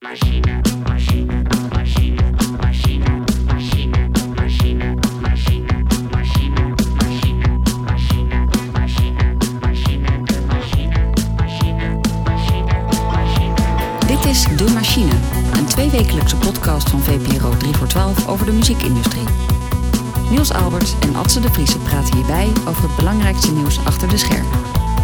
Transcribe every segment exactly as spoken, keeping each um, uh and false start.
Machine, machine, machine, machine, machine, machine, machine, machine, machine, machine, machine, machine, machine, machine, machine. Dit is De Machine, een tweewekelijkse podcast van V P R O drie voor twaalf over de muziekindustrie. Niels Alberts en Adse de Vriese praten hierbij over het belangrijkste nieuws achter de schermen.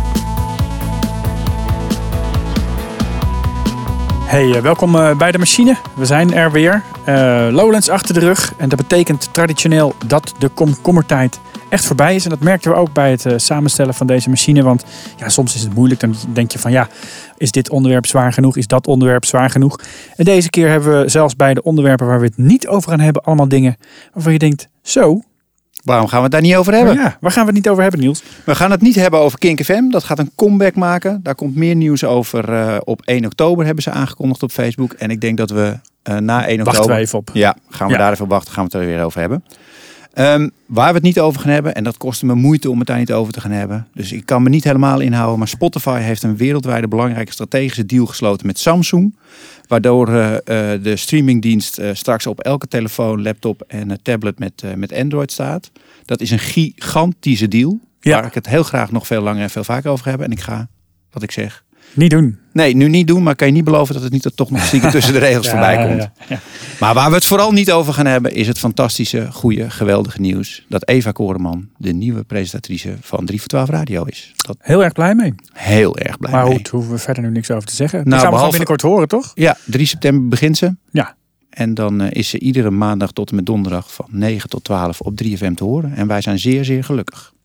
Hey, welkom uh, bij De Machine. We zijn er weer. Uh, Lowlands achter de rug. En dat betekent traditioneel dat de komkommertijd echt voorbij is. En dat merkten we ook bij het uh, samenstellen van deze machine. Want ja, soms is het moeilijk. Dan denk je van ja, is dit onderwerp zwaar genoeg? Is dat onderwerp zwaar genoeg? En deze keer hebben we zelfs bij de onderwerpen waar we het niet over gaan hebben, allemaal dingen waarvan je denkt, zo. Waarom gaan we het daar niet over hebben? Ja, waar gaan we het niet over hebben, Niels? We gaan het niet hebben over Kink F M. Dat gaat een comeback maken. Daar komt meer nieuws over. Uh, op één oktober hebben ze aangekondigd op Facebook. En ik denk dat we uh, na één oktober... Wachten we even op. Ja, gaan we ja. daar even op wachten. Gaan we het er weer over hebben. Um, waar we het niet over gaan hebben, en dat kostte me moeite om het daar niet over te gaan hebben. Dus ik kan me niet helemaal inhouden. Maar Spotify heeft een wereldwijde belangrijke strategische deal gesloten met Samsung. Waardoor uh, uh, de streamingdienst uh, straks op elke telefoon, laptop en uh, tablet met, uh, met Android staat. Dat is een gigantische deal. Ja. Waar ik het heel graag nog veel langer en veel vaker over heb. En ik ga, wat ik zeg... Niet doen. Nee, nu niet doen, maar kan je niet beloven dat het niet toch nog stiekem tussen de regels ja, voorbij komt. Ja, ja. Maar waar we het vooral niet over gaan hebben, is het fantastische, goede, geweldige nieuws. Dat Eva Koreman de nieuwe presentatrice van drie voor twaalf Radio is. Dat... Heel erg blij mee. Heel erg blij maar mee. Maar hoeven we verder nu niks over te zeggen. Nou, Die gaan we behalve... binnenkort horen, toch? Ja, drie september begint ze. Ja. En dan uh, is ze iedere maandag tot en met donderdag van negen tot twaalf op drie F M te horen. En wij zijn zeer, zeer gelukkig.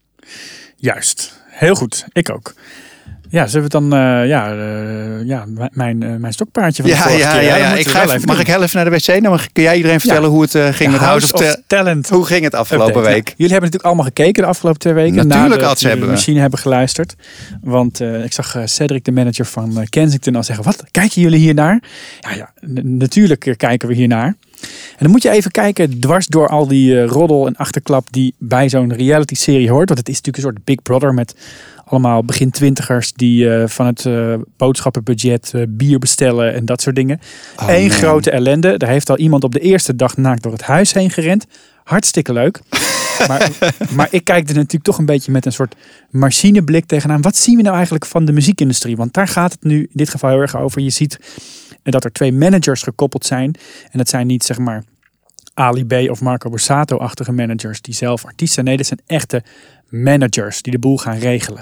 Juist. Heel goed. Ik ook. Ja, zullen we het dan, uh, ja, uh, ja, mijn, uh, mijn stokpaardje van de ja, vorige ja, keer. Ja, ja, ja. Ik ga even, mag doen. ik heel even naar de wc? Dan kun jij iedereen vertellen ja. hoe het uh, ging ja, met House of, of te- Talent. Hoe ging het afgelopen Update. week? Ja, jullie hebben natuurlijk allemaal gekeken de afgelopen twee weken. Natuurlijk had ze hebben de machine hebben geluisterd. Want uh, ik zag uh, Cedric, de manager van uh, Kensington, al zeggen, wat, kijken jullie hier naar? Ja, ja, n- natuurlijk uh, kijken we hier naar. En dan moet je even kijken dwars door al die uh, roddel en achterklap die bij zo'n reality serie hoort. Want het is natuurlijk een soort Big Brother met allemaal begin twintigers die uh, van het uh, boodschappenbudget uh, bier bestellen en dat soort dingen. Oh, Eén man. grote ellende. Daar heeft al iemand op de eerste dag naakt door het huis heen gerend. Hartstikke leuk. maar, maar ik kijk er natuurlijk toch een beetje met een soort machineblik tegenaan. Wat zien we nou eigenlijk van de muziekindustrie? Want daar gaat het nu in dit geval heel erg over. Je ziet dat er twee managers gekoppeld zijn. En dat zijn niet zeg maar Ali B of Marco Borsato-achtige managers die zelf artiest zijn. Nee, dat zijn echte managers die de boel gaan regelen.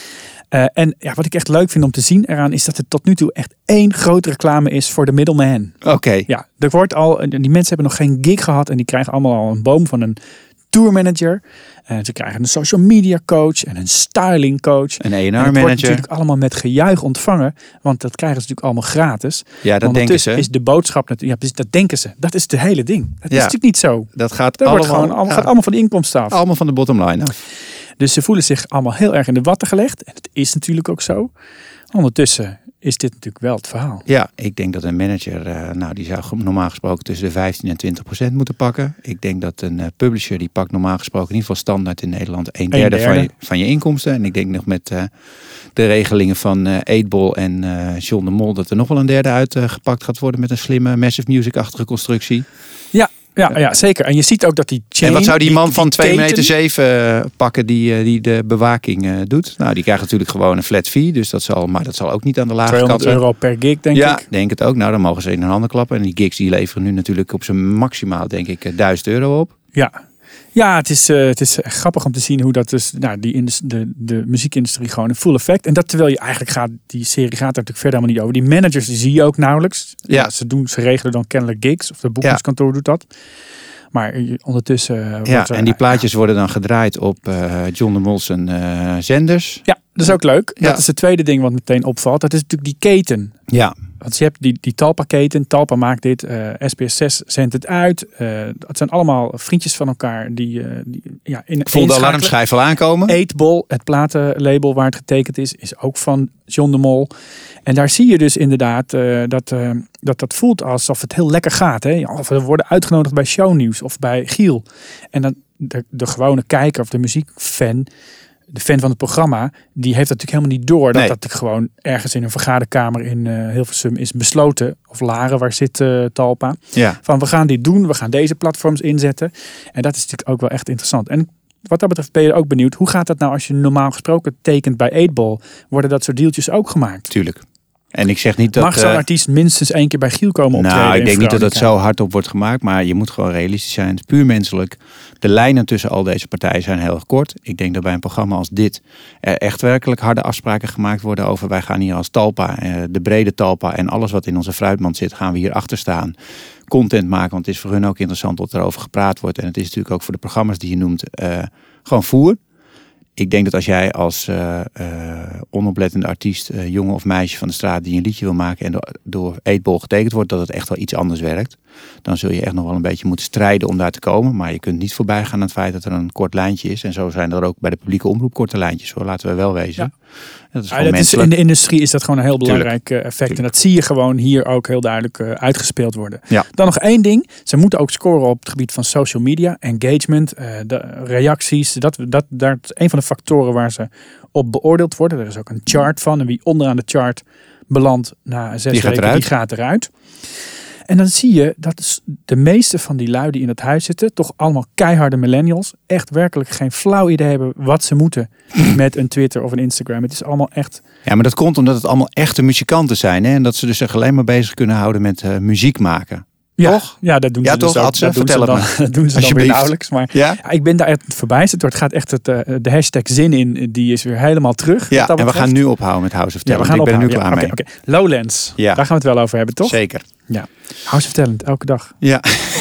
Uh, en ja, wat ik echt leuk vind om te zien eraan is dat het tot nu toe echt één grote reclame is voor de middleman. Oké. Okay. Ja, er wordt al, die mensen hebben nog geen gig gehad en die krijgen allemaal al een boom van een tourmanager. Uh, ze krijgen een social media coach en een styling coach. Een E en R manager. Het wordt natuurlijk allemaal met gejuich ontvangen, want dat krijgen ze natuurlijk allemaal gratis. Ja, dat denken ze. Is de boodschap natuurlijk, ja, dat denken ze. Dat is het hele ding. Dat ja. is natuurlijk niet zo. Dat gaat dat allemaal, wordt gewoon, ja. gaat allemaal van de inkomsten af. Allemaal van de bottom line af. Dus ze voelen zich allemaal heel erg in de watten gelegd. En het is natuurlijk ook zo. Ondertussen is dit natuurlijk wel het verhaal. Ja, ik denk dat een manager, uh, nou die zou normaal gesproken tussen de vijftien en twintig procent moeten pakken. Ik denk dat een uh, publisher, die pakt normaal gesproken in ieder geval standaard in Nederland een derde, een derde. Van, je, van je inkomsten. En ik denk nog met uh, de regelingen van uh, eight ball en uh, John de Mol dat er nog wel een derde uitgepakt uh, gaat worden met een slimme Massive Music-achtige constructie. Ja. Ja, ja, zeker. En je ziet ook dat die chain... En wat zou die man die, die van twee meter zeven uh, pakken die, uh, die de bewaking uh, doet? Nou, die krijgt natuurlijk gewoon een flat fee. Dus dat zal, maar dat zal ook niet aan de lage kant zijn. tweehonderd euro per gig, denk ja, ik. Ja, denk het ook. Nou, dan mogen ze in hun handen klappen. En die gigs die leveren nu natuurlijk op zijn maximaal, denk ik, duizend euro op. Ja. Ja, het is, uh, het is grappig om te zien hoe dat dus, nou, die indus, de, de muziekindustrie gewoon in full effect. En dat terwijl je eigenlijk gaat, die serie gaat er natuurlijk verder helemaal niet over. Die managers die zie je ook nauwelijks. Ja. Ja, ze, doen, ze regelen dan kennelijk gigs, of de boekingskantoor ja. doet dat. Maar ondertussen... Wordt ja, er, en die plaatjes worden dan gedraaid op uh, John de Mol's uh, zenders. Ja, dat is ook leuk. Ja. Dat is het tweede ding wat meteen opvalt. Dat is natuurlijk die keten. Ja. Want je hebt die, die Talpa-keten. Talpa maakt dit. Uh, S B S zes zendt het uit. Uh, het zijn allemaal vriendjes van elkaar. Die, uh, die ja, in Ik voel de alarmschijf al aankomen. eight ball, het platenlabel waar het getekend is, is ook van John de Mol. En daar zie je dus inderdaad uh, dat, uh, dat dat voelt alsof het heel lekker gaat. Hè? Of we worden uitgenodigd bij Shownieuws of bij Giel. En dan de, de gewone kijker of de muziekfan de fan van het programma, die heeft natuurlijk helemaal niet door dat Nee. dat gewoon ergens in een vergaderkamer in uh, Hilversum is besloten. Of Laren, waar zit uh, Talpa. Ja. Van we gaan dit doen, we gaan deze platforms inzetten. En dat is natuurlijk ook wel echt interessant. En wat dat betreft ben je ook benieuwd, hoe gaat dat nou als je normaal gesproken tekent bij eight ball? Worden dat soort deeltjes ook gemaakt? Tuurlijk. En ik zeg niet dat... Mag zo'n uh, artiest minstens één keer bij Giel komen optreden? Nou, ik in denk niet dat het Veronica? zo hardop wordt gemaakt. Maar je moet gewoon realistisch zijn. Het is puur menselijk. De lijnen tussen al deze partijen zijn heel erg kort. Ik denk dat bij een programma als dit er echt werkelijk harde afspraken gemaakt worden over wij gaan hier als Talpa, de brede Talpa en alles wat in onze fruitmand zit, gaan we hier achter staan. Content maken, want het is voor hun ook interessant dat er over gepraat wordt. En het is natuurlijk ook voor de programma's die je noemt uh, gewoon voer. Ik denk dat als jij als uh, uh, onoplettende artiest, uh, jongen of meisje van de straat die een liedje wil maken en door, door eight ball getekend wordt, dat het echt wel iets anders werkt. Dan zul je echt nog wel een beetje moeten strijden om daar te komen. Maar je kunt niet voorbij gaan aan het feit dat er een kort lijntje is. En zo zijn er ook bij de publieke omroep korte lijntjes, hoor. Laten we wel wezen. Ja. Dat is Ja, gewoon dat is, menselijk. in de industrie is dat gewoon een heel belangrijk uh, effect. Tuurlijk. En dat zie je gewoon hier ook heel duidelijk uh, uitgespeeld worden. Ja. Dan nog één ding. Ze moeten ook scoren op het gebied van social media, engagement, uh, de reacties. Dat, dat, dat is een van de factoren waar ze op beoordeeld worden. Er is ook een chart van. En wie onderaan de chart belandt na zes Die gaat weken, eruit. die gaat eruit. En dan zie je dat de meeste van die lui die in het huis zitten, toch allemaal keiharde millennials, echt werkelijk geen flauw idee hebben wat ze moeten met een Twitter of een Instagram. Het is allemaal echt... Ja, maar dat komt omdat het allemaal echte muzikanten zijn. Hè? En dat ze dus zich alleen maar bezig kunnen houden met uh, muziek maken. Ja, Toch? ja, dat doen Ja, ze dus toch, ook. Adse? Dat doen Vertel ze het dan, me. dat doen ze dan weer Alsjeblieft. nauwelijks. Maar Ja? ja, ik ben daar echt verbijsterd door. Het gaat echt het, uh, de hashtag zin in, die is weer helemaal terug. Ja, wat dat en we betreft. gaan nu ophouden met House of Ja, we Talent. gaan ik ben er nu ophouden. klaar Ja, mee. oké, oké. Lowlands, Ja. daar gaan we het wel over hebben, toch? Zeker. Ja. House of Talent, elke dag. Ja.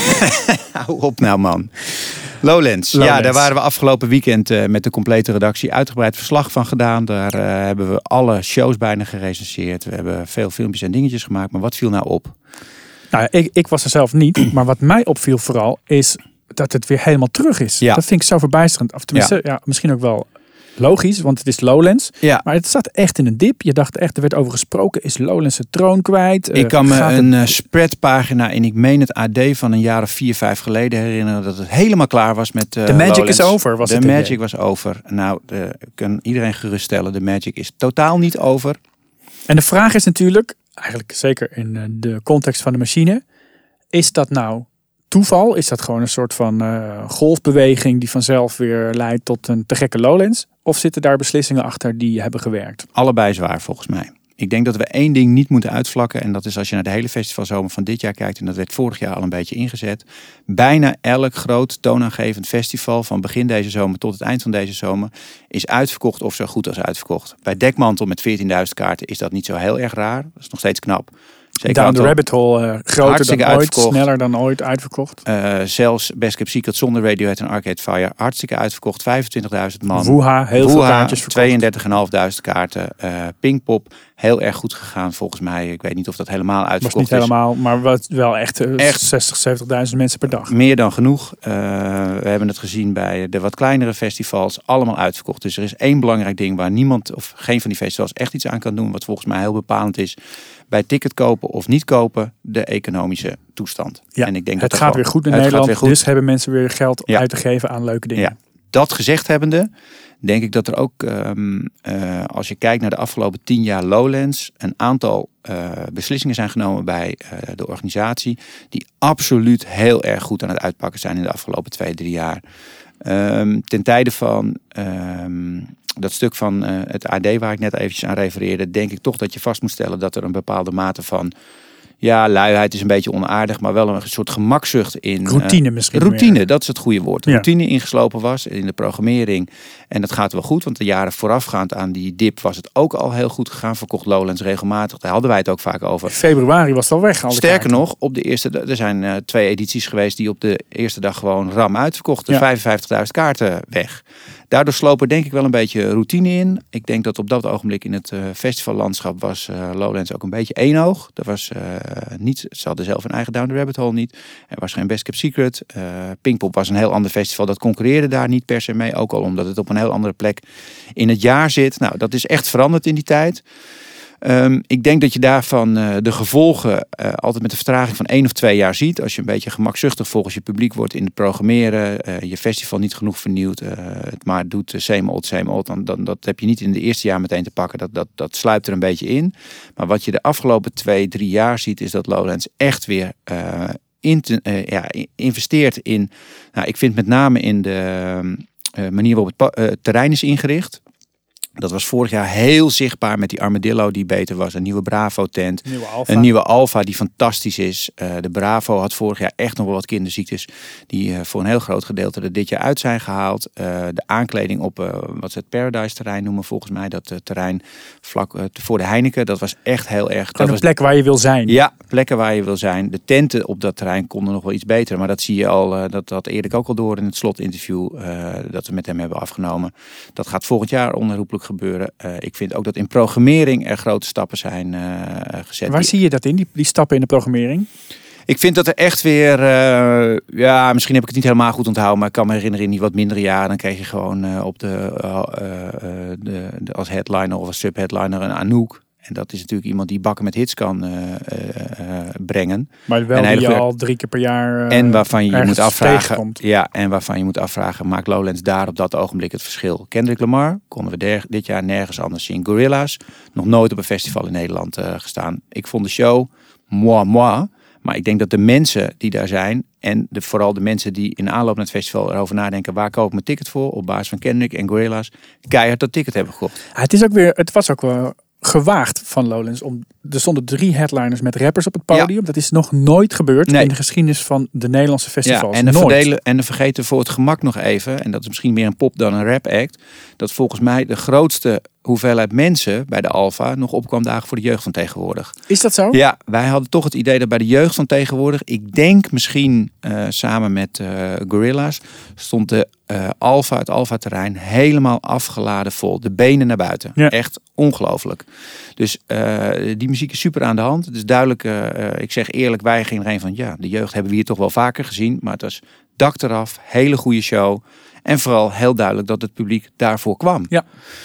Hou op nou, man. Lowlands. Lowlands. Ja, daar waren we afgelopen weekend uh, met de complete redactie uitgebreid verslag van gedaan. Daar uh, hebben we alle shows bijna gerecenseerd. We hebben veel filmpjes en dingetjes gemaakt. Maar wat viel nou op? Nou, ik, ik was er zelf niet, maar wat mij opviel vooral is dat het weer helemaal terug is. Ja. Dat vind ik zo verbijsterend. Of tenminste, ja. Ja, misschien ook wel logisch, want het is Lowlands. Ja. Maar het zat echt in een dip. Je dacht echt, er werd over gesproken, is Lowlands de troon kwijt? Ik kan me Gaat een het... uh, spreadpagina en ik meen het A D van een jaar of vier, vijf geleden herinneren dat het helemaal klaar was met uh, The magic Lowlands. is over, was De het idee. magic was over. Nou, de, ik kan iedereen geruststellen, de magic is totaal niet over. En de vraag is natuurlijk, eigenlijk zeker in uh, de context van de machine, is dat nou toeval? Is dat gewoon een soort van uh, golfbeweging die vanzelf weer leidt tot een te gekke Lowlands? Of zitten daar beslissingen achter die hebben gewerkt? Allebei zwaar volgens mij. Ik denk dat we één ding niet moeten uitvlakken. En dat is als je naar de hele festivalzomer van dit jaar kijkt. En dat werd vorig jaar al een beetje ingezet. Bijna elk groot toonaangevend festival van begin deze zomer tot het eind van deze zomer is uitverkocht of zo goed als uitverkocht. Bij Dekmantel met veertienduizend kaarten is dat niet zo heel erg raar. Dat is nog steeds knap. Zeker Down the aantal- Rabbit Hole, uh, groter Hartstikke dan ooit, uitverkocht. sneller dan ooit uitverkocht. Uh, zelfs Best Kept Secret zonder Radiohead en Arcade Fire hartstikke uitverkocht. vijfentwintigduizend man. Woeha, heel veel Woeha, kaartjes verkocht. tweeëndertigduizend kaarten. Uh, Pinkpop, heel erg goed gegaan volgens mij. Ik weet niet of dat helemaal Was uitverkocht niet is. helemaal, maar wat wel echt, uh, Echt. zestig, zeventigduizend mensen per dag. Meer dan genoeg. Uh, we hebben het gezien bij de wat kleinere festivals. Allemaal uitverkocht. Dus er is één belangrijk ding waar niemand of geen van die festivals echt iets aan kan doen. Wat volgens mij heel bepalend is. Bij ticket kopen of niet kopen, de economische toestand. Ja, en ik denk het dat gaat dat weer wel- goed in het gaat Nederland, weer goed. dus hebben mensen weer geld Ja. uit te geven aan leuke dingen. Ja. Dat gezegd hebbende, denk ik dat er ook, um, uh, als je kijkt naar de afgelopen tien jaar Lowlands, een aantal uh, beslissingen zijn genomen bij uh, de organisatie, die absoluut heel erg goed aan het uitpakken zijn in de afgelopen twee, drie jaar. Um, ten tijde van um, dat stuk van uh, het A D waar ik net eventjes aan refereerde, denk ik toch dat je vast moet stellen dat er een bepaalde mate van, ja, luiheid is een beetje onaardig, maar wel een soort gemakzucht in. Routine uh, misschien Routine, meer. dat is het goede woord. Ja. Routine ingeslopen was in de programmering. En dat gaat wel goed, want de jaren voorafgaand aan die dip was het ook al heel goed gegaan. Verkocht Lowlands regelmatig, daar hadden wij het ook vaak over. In februari was het al weg. Alle Sterker kaarten. nog, op de eerste, er zijn uh, twee edities geweest die op de eerste dag gewoon ram uitverkochten. Ja. vijfenvijftigduizend kaarten weg. Daardoor sloop er denk ik wel een beetje routine in. Ik denk dat op dat ogenblik in het uh, festivallandschap was uh, Lowlands ook een beetje éénoog. Er was uh, niet, ze hadden zelf een eigen Down the Rabbit Hole niet. Er was geen Best Kept Secret. Uh, Pinkpop was een heel ander festival. Dat concurreerde daar niet per se mee. Ook al omdat het op een heel andere plek in het jaar zit. Nou, dat is echt veranderd in die tijd. Um, ik denk dat je daarvan uh, de gevolgen uh, altijd met een vertraging van één of twee jaar ziet. Als je een beetje gemakzuchtig volgens je publiek wordt in het programmeren, uh, je festival niet genoeg vernieuwt, uh, het maar doet uh, same old, same old, dan, dan dat heb je niet in de eerste jaar meteen te pakken. Dat, dat, dat sluipt er een beetje in. Maar wat je de afgelopen twee, drie jaar ziet, is dat Lowlands echt weer uh, in te, uh, ja, investeert in, nou, ik vind met name in de uh, manier waarop het, pa- uh, het terrein is ingericht. Dat was vorig jaar heel zichtbaar met die Armadillo die beter was. Een nieuwe Bravo-tent. Nieuwe Alpha. Een nieuwe Alpha die fantastisch is. Uh, de Bravo had vorig jaar echt nog wel wat kinderziektes. Die uh, voor een heel groot gedeelte er dit jaar uit zijn gehaald. Uh, de aankleding op uh, wat ze het Paradise terrein noemen volgens mij. Dat uh, terrein vlak uh, voor de Heineken. Dat was echt heel erg. Gewoon dat een was, plek waar je wil zijn. Ja, plekken waar je wil zijn. De tenten op dat terrein konden nog wel iets beter. Maar dat zie je al. Uh, dat had Erik ook al door in het slotinterview. Uh, dat we met hem hebben afgenomen. Dat gaat volgend jaar onherroepelijk gebeuren. Uh, ik vind ook dat in programmering er grote stappen zijn uh, gezet. Waar zie je dat in, die, die stappen in de programmering? Ik vind dat er echt weer, uh, ja, misschien heb ik het niet helemaal goed onthouden, maar ik kan me herinneren in die wat mindere jaren, dan kreeg je gewoon uh, op de, uh, uh, de, de, als headliner of als subheadliner een Anouk. En dat is natuurlijk iemand die bakken met hits kan uh, uh, uh, brengen. Maar wel en die je goede... al drie keer per jaar uh, En waarvan je je moet afvragen. tegenkomt. Ja, en waarvan je moet afvragen, maakt Lowlands daar op dat ogenblik het verschil? Kendrick Lamar konden we der, dit jaar nergens anders zien. Gorillaz, nog nooit op een festival in Nederland uh, gestaan. Ik vond de show moi moi. Maar ik denk dat de mensen die daar zijn, en de, vooral de mensen die in aanloop naar het festival erover nadenken, waar koop ik mijn ticket voor? Op basis van Kendrick en Gorillaz, keihard dat ticket hebben gekocht. Ja, het is ook weer, het was ook wel gewaagd van Lowlands. Om, er stonden drie headliners met rappers op het podium. Ja. Dat is nog nooit gebeurd Nee. in de geschiedenis van de Nederlandse festivals. Ja, en, de nooit. verdelen, en de vergeten voor het gemak nog even, en dat is misschien meer een pop dan een rap act, dat volgens mij de grootste hoeveelheid mensen bij de Alpha nog opkwam dagen voor de jeugd van tegenwoordig. Is dat zo? Ja, wij hadden toch het idee dat bij de jeugd van tegenwoordig, ik denk misschien uh, samen met uh, Gorillaz, stond de uh, Alpha, het Alpha-terrein helemaal afgeladen vol. De benen naar buiten. Ja. Echt ongelooflijk. Dus uh, die muziek is super aan de hand. Het is duidelijk, uh, uh, ik zeg eerlijk, wij gingen erheen van, ja, de jeugd hebben we hier toch wel vaker gezien. Maar het was dak eraf, hele goede show. En vooral heel duidelijk dat het publiek daarvoor kwam. Ja.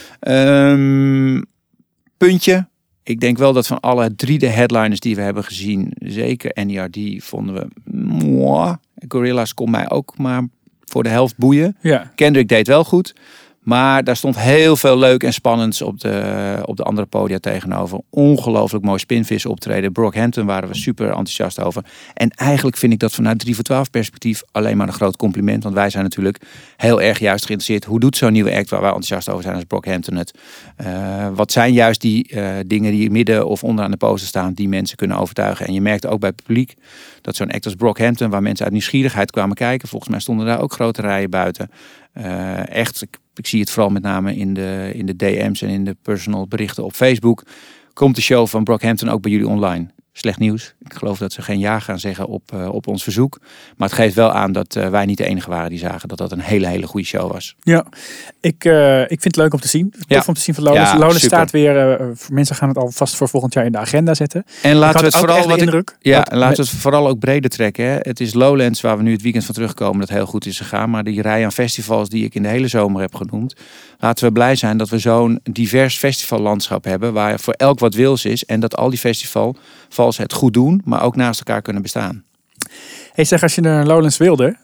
Um, puntje. Ik denk wel dat van alle drie de headliners die we hebben gezien, zeker N E R D vonden we moi. Gorillaz kon mij ook maar voor de helft boeien. Ja. Kendrick deed wel goed. Maar daar stond heel veel leuk en spannends op de, op de andere podia tegenover. Ongelooflijk mooi spinvis optreden. Brockhampton waren we super enthousiast over. En eigenlijk vind ik dat vanuit drie voor twaalf perspectief alleen maar een groot compliment. Want wij zijn natuurlijk heel erg juist geïnteresseerd. Hoe doet zo'n nieuwe act waar wij enthousiast over zijn als Brockhampton het? Uh, wat zijn juist die uh, dingen die midden of onderaan de poster staan die mensen kunnen overtuigen? En je merkte ook bij het publiek dat zo'n act als Brockhampton, waar mensen uit nieuwsgierigheid kwamen kijken. Volgens mij stonden daar ook grote rijen buiten. Uh, echt, ik, ik zie het vooral met name in de, in de D M's en in de personal berichten op Facebook. Komt de show van Brockhampton ook bij jullie online? Slecht nieuws. Ik geloof dat ze geen ja gaan zeggen op, uh, op ons verzoek. Maar het geeft wel aan dat uh, wij niet de enige waren die zagen dat dat een hele, hele goede show was. Ja, ik, uh, ik vind het leuk om te zien. Tof Ja. om te zien van Lowlands. Ja, Lowlands super. staat weer, uh, mensen gaan het alvast voor volgend jaar in de agenda zetten. En laten we Ik het had ook vooral echt de wat ik- indruk. Ja, dat en laten we met- het vooral ook breder trekken. Hè. Het is Lowlands waar we nu het weekend van terugkomen dat heel goed is gegaan. Maar die rij aan festivals die ik in de hele zomer heb genoemd. Laten we blij zijn dat we zo'n divers festivallandschap hebben. Waar voor elk wat wils is. En dat al die festivals het goed doen. Maar ook naast elkaar kunnen bestaan. Hey, zeg, als je naar Lowlands wilde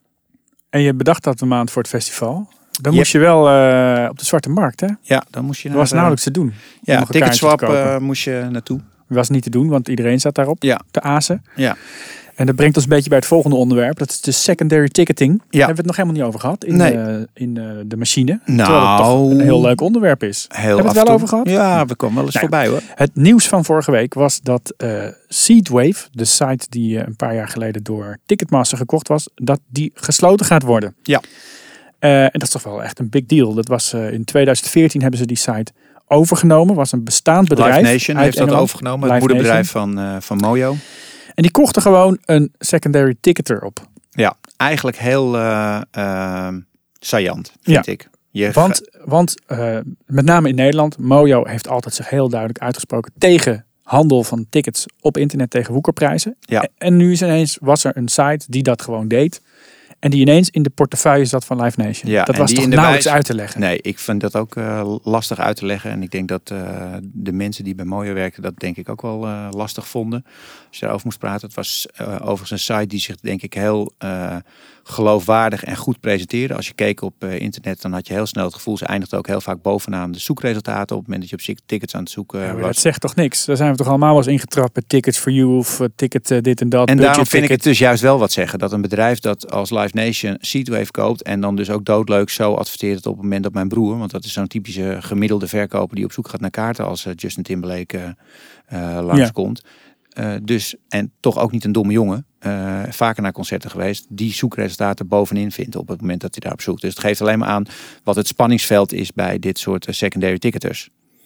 en je bedacht dat een maand voor het festival, dan Ja. moest je wel uh, op de zwarte markt, hè? Dat Ja, dan moest je naar... was eh, nauwelijks te doen. Ja, om een ticketswap kaartje te kopen. uh, moest je naartoe. Was niet te doen, want iedereen zat daarop Ja, te azen. ja. En dat brengt ons een beetje bij het volgende onderwerp. Dat is de secondary ticketing. Daar hebben we het nog helemaal niet over gehad in, Nee. uh, in uh, de machine. Nou. Terwijl het toch een heel leuk onderwerp is. Heel Hebben we het af en wel toe. over gehad? Ja, we komen wel eens Nou ja. voorbij hoor. Het nieuws van vorige week was dat uh, Seedwave, de site die uh, een paar jaar geleden door Ticketmaster gekocht was, dat die gesloten gaat worden. Ja. Uh, en dat is toch wel echt een big deal. Dat was uh, in tweeduizend veertien hebben ze die site overgenomen. Was een bestaand bedrijf. Live Nation uit heeft dat Engeland. overgenomen. Het Live moederbedrijf van, uh, van Mojo. En die kochten gewoon een secondary ticketer op. Ja, eigenlijk heel uh, uh, saillant, vind ik. Je Want, want uh, met name in Nederland, Mojo heeft altijd zich heel duidelijk uitgesproken tegen handel van tickets op internet tegen woekerprijzen. Ja. En nu is ineens was er een site die dat gewoon deed. En die ineens in de portefeuille zat van Live Nation. Ja, dat en was die toch in de nauwelijks wijs- uit te leggen. Nee, ik vind dat ook uh, lastig uit te leggen. En ik denk dat uh, de mensen die bij Mojo werkten dat denk ik ook wel uh, lastig vonden. Als je daarover moest praten. Het was uh, overigens een site die zich denk ik heel uh, geloofwaardig en goed presenteerde. Als je keek op uh, internet, dan had je heel snel het gevoel. Ze eindigde ook heel vaak bovenaan de zoekresultaten. Op het moment dat je op tickets aan het zoeken Ja, uh, maar was. dat zegt toch niks? Daar zijn we toch allemaal wel eens ingetrapt bij Tickets for You of uh, Ticket uh, dit en dat. En daarom vind ticket. ik het dus juist wel wat zeggen. Dat een bedrijf dat als Live Nation Seatwave koopt en dan dus ook doodleuk zo adverteert het op het moment dat mijn broer, want dat is zo'n typische gemiddelde verkoper die op zoek gaat naar kaarten als uh, Justin Timberlake uh, uh, langskomt. Uh, dus, en toch ook niet een domme jongen, uh, vaker naar concerten geweest, die zoekresultaten bovenin vindt op het moment dat hij daarop zoekt. Dus het geeft alleen maar aan wat het spanningsveld is bij dit soort uh, secondary ticketers.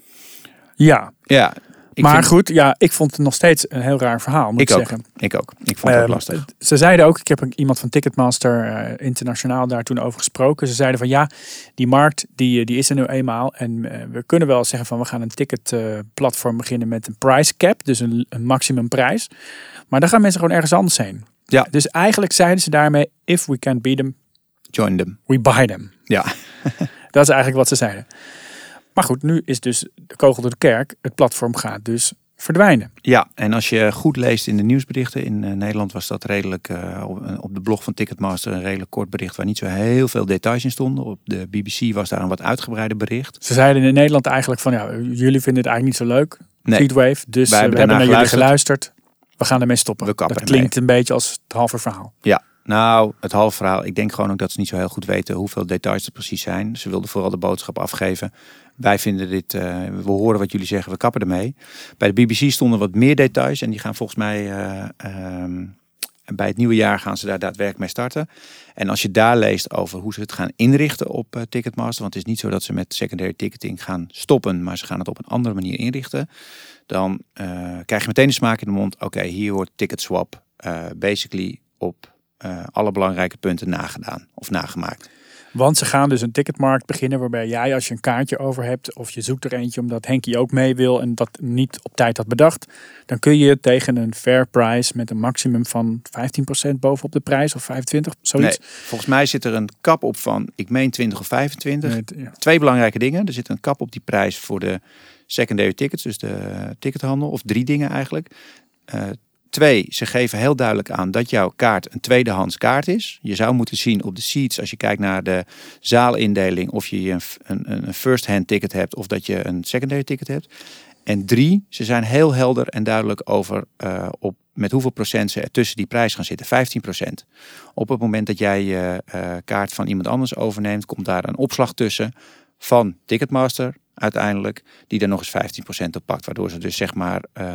Ja, Ja. Ik maar vind, goed, ja, ik vond het nog steeds een heel raar verhaal, moet ik, ik ook. zeggen. Ik ook. Ik vond het ook Um, lastig. Ze zeiden ook, ik heb iemand van Ticketmaster uh, internationaal daar toen over gesproken. Ze zeiden van ja, die markt die, die is er nu eenmaal. En uh, we kunnen wel zeggen van we gaan een ticketplatform uh, beginnen met een price cap. Dus een, een maximumprijs. Maar dan gaan mensen gewoon ergens anders heen. Ja. Dus eigenlijk zeiden ze daarmee, if we can't beat them, Join them. we buy them. Ja. Dat is eigenlijk wat ze zeiden. Maar goed, nu is dus de kogel door de kerk. Het platform gaat dus verdwijnen. Ja, en als je goed leest in de nieuwsberichten, in uh, Nederland was dat redelijk, uh, op, op de blog van Ticketmaster een redelijk kort bericht waar niet zo heel veel details in stonden. Op de B B C was daar een wat uitgebreider bericht. Ze zeiden in Nederland eigenlijk van ja, jullie vinden het eigenlijk niet zo leuk, Nee. Seatwave. Dus Wij uh, hebben we hebben naar ernaar jullie geluisterd. We gaan ermee stoppen. We kappen Dat klinkt een beetje als het halve verhaal. Ja, nou, het half verhaal. Ik denk gewoon ook dat ze niet zo heel goed weten hoeveel details er precies zijn. Ze wilden vooral de boodschap afgeven. Wij vinden dit, uh, we horen wat jullie zeggen, we kappen ermee. Bij de B B C stonden wat meer details en die gaan volgens mij uh, um, bij het nieuwe jaar gaan ze daar daadwerkelijk mee starten. En als je daar leest over hoe ze het gaan inrichten op uh, Ticketmaster, want het is niet zo dat ze met secondary ticketing gaan stoppen, maar ze gaan het op een andere manier inrichten. Dan uh, krijg je meteen de smaak in de mond. Oké, okay, hier wordt Ticketswap uh, basically op uh, alle belangrijke punten nagedaan of nagemaakt. Want ze gaan dus een ticketmarkt beginnen waarbij jij als je een kaartje over hebt of je zoekt er eentje omdat Henkie ook mee wil en dat niet op tijd had bedacht, dan kun je tegen een fair price met een maximum van vijftien procent bovenop de prijs of vijfentwintig, zoiets. Nee, volgens mij zit er een kap op van, ik meen twintig of vijfentwintig. Nee, ja. Twee belangrijke dingen. Er zit een kap op die prijs voor de secondary tickets, dus de tickethandel, of drie dingen eigenlijk. Uh, Twee, ze geven heel duidelijk aan dat jouw kaart een tweedehands kaart is. Je zou moeten zien op de seats, als je kijkt naar de zaalindeling, of je een, een, een first-hand ticket hebt of dat je een secondary ticket hebt. En drie, ze zijn heel helder en duidelijk over uh, op met hoeveel procent ze er tussen die prijs gaan zitten. vijftien procent. Op het moment dat jij je uh, kaart van iemand anders overneemt, komt daar een opslag tussen van Ticketmaster uiteindelijk, die er nog eens vijftien procent op pakt. Waardoor ze dus zeg maar Uh,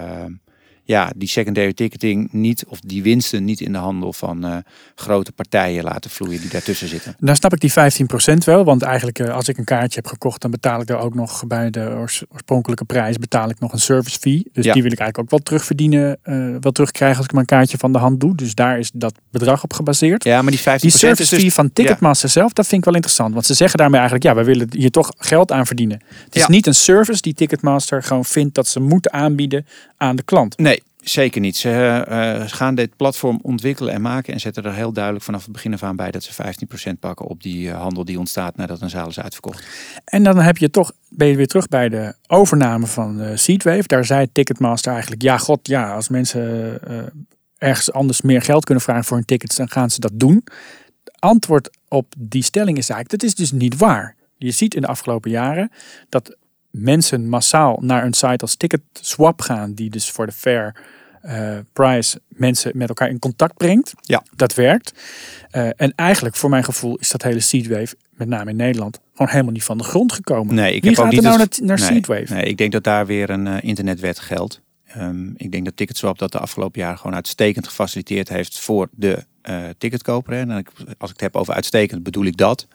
ja, die secondary ticketing niet, of die winsten niet in de handel van uh, grote partijen laten vloeien die daartussen zitten. Nou snap ik die vijftien procent wel, want eigenlijk uh, als ik een kaartje heb gekocht, dan betaal ik daar ook nog bij de oors- oorspronkelijke prijs betaal ik nog een service fee. Dus Ja. die wil ik eigenlijk ook wel terugverdienen, uh, wel terugkrijgen als ik mijn kaartje van de hand doe. Dus daar is dat bedrag op gebaseerd. Ja, maar die vijftien Die procent service is fee dus, van Ticketmaster zelf, dat vind ik wel interessant. Want ze zeggen daarmee eigenlijk, ja, wij willen hier toch geld aan verdienen. Het is Ja. niet een service die Ticketmaster gewoon vindt dat ze moeten aanbieden aan de klant. Nee, zeker niet. Ze uh, gaan dit platform ontwikkelen en maken en zetten er heel duidelijk vanaf het begin af aan bij dat ze vijftien procent pakken op die uh, handel die ontstaat nadat een zaal is uitverkocht. En dan heb je toch, ben je weer terug bij de overname van uh, Seatwave. Daar zei Ticketmaster eigenlijk, ja god, ja, als mensen uh, ergens anders meer geld kunnen vragen voor hun tickets, dan gaan ze dat doen. Het antwoord op die stelling is eigenlijk, dat is dus niet waar. Je ziet in de afgelopen jaren dat mensen massaal naar een site als Ticketswap gaan, die dus voor de fair uh, price mensen met elkaar in contact brengt. Ja. Dat werkt. Uh, en eigenlijk, voor mijn gevoel, is dat hele Seatwave, met name in Nederland, gewoon helemaal niet van de grond gekomen. Nee, ik Wie heb gaat ook er niet nou het- naar, naar nee, Seatwave? Nee, ik denk dat daar weer een uh, internetwet geldt. Um, ik denk dat Ticketswap dat de afgelopen jaren gewoon uitstekend gefaciliteerd heeft voor de uh, ticketkoper. En ik, als ik het heb over uitstekend, bedoel ik dat.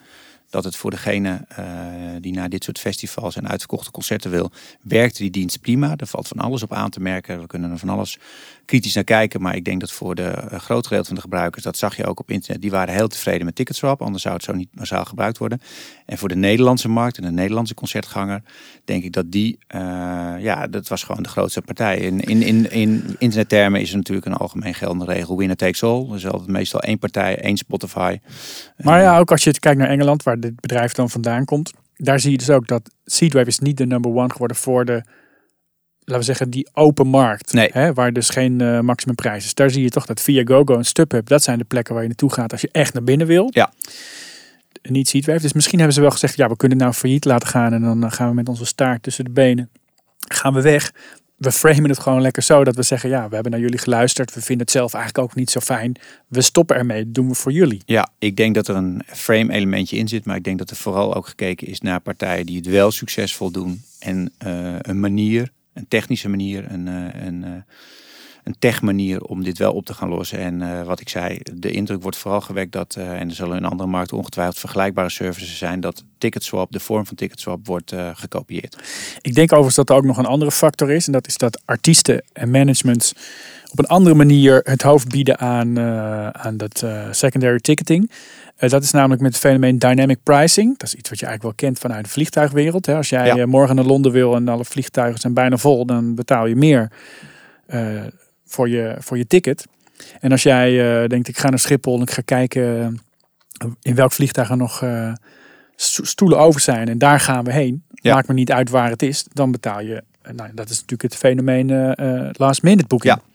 dat het voor degene uh, die naar dit soort festivals en uitverkochte concerten wil, werkte die dienst prima. Er valt van alles op aan te merken. We kunnen er van alles kritisch naar kijken. Maar ik denk dat voor de uh, groot gedeelte van de gebruikers, dat zag je ook op internet, die waren heel tevreden met Ticketswap. Anders zou het zo niet massaal gebruikt worden. En voor de Nederlandse markt en de Nederlandse concertganger, denk ik dat die, uh, ja, dat was gewoon de grootste partij. In, in, in, in internettermen is er natuurlijk een algemeen geldende regel, winner takes all. Er is altijd meestal één partij, één Spotify. Maar ja, ook als je kijkt naar Engeland, waar dit bedrijf dan vandaan komt, daar zie je dus ook dat Seedwave is niet de number one geworden voor de, laten we zeggen, die open markt. Nee. Hè, waar dus geen uh, maximumprijs is. Daar zie je toch dat Viagogo en StubHub, dat zijn de plekken waar je naartoe gaat als je echt naar binnen wil. Ja. En niet Seedwave. Dus misschien hebben ze wel gezegd, ja, we kunnen het nou failliet laten gaan en dan gaan we met onze staart tussen de benen. Gaan we weg. We framen het gewoon lekker zo dat we zeggen, ja, we hebben naar jullie geluisterd. We vinden het zelf eigenlijk ook niet zo fijn. We stoppen ermee. Dat doen we voor jullie. Ja, ik denk dat er een frame elementje in zit. Maar ik denk dat er vooral ook gekeken is naar partijen die het wel succesvol doen. En uh, een manier, een technische manier, een, uh, een, uh, een tech manier om dit wel op te gaan lossen. En uh, wat ik zei, de indruk wordt vooral gewekt dat, uh, en er zullen in andere markten ongetwijfeld vergelijkbare services zijn, dat Ticketswap, de vorm van Ticketswap, wordt uh, gekopieerd. Ik denk overigens dat er ook nog een andere factor is. En dat is dat artiesten en managements op een andere manier het hoofd bieden aan, uh, aan dat uh, secondary ticketing. Uh, dat is namelijk met het fenomeen dynamic pricing. Dat is iets wat je eigenlijk wel kent vanuit de vliegtuigwereld. Hè. Als jij ja. uh, morgen naar Londen wil en alle vliegtuigen zijn bijna vol, dan betaal je meer uh, voor, je, voor je ticket. En als jij uh, denkt, ik ga naar Schiphol en ik ga kijken uh, in welk vliegtuig er nog uh, stoelen over zijn en daar gaan we heen. Ja. Maakt me niet uit waar het is. Dan betaal je, uh, nou, dat is natuurlijk het fenomeen uh, uh, last minute boeking. Ja.